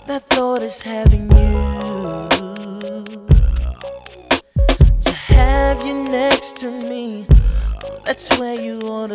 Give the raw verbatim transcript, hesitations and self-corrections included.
The thought is having you, to have you next to me. That's where you ought to